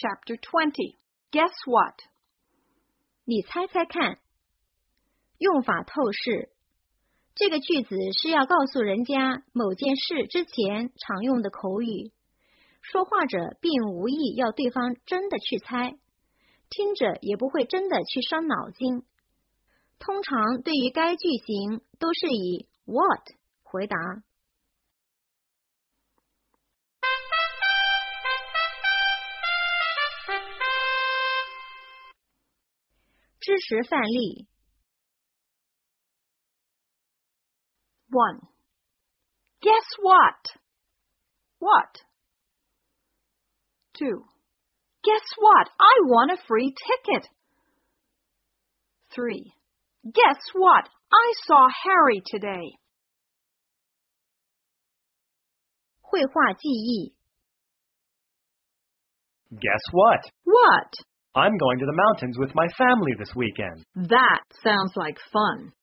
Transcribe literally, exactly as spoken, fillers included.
Chapter twenty. Guess what? 你猜猜看。用法透视。这个句子是要告诉人家某件事之前常用的口语。说话者并无意要对方真的去猜，听者也不会真的去伤脑筋。通常对于该句型都是以 what 回答。知识范例 one. Guess what? What? two. Guess what? I won a free ticket. three. Guess what? I saw Harry today. 绘画记忆 Guess what? What? I'm going to the mountains with my family this weekend. That sounds like fun.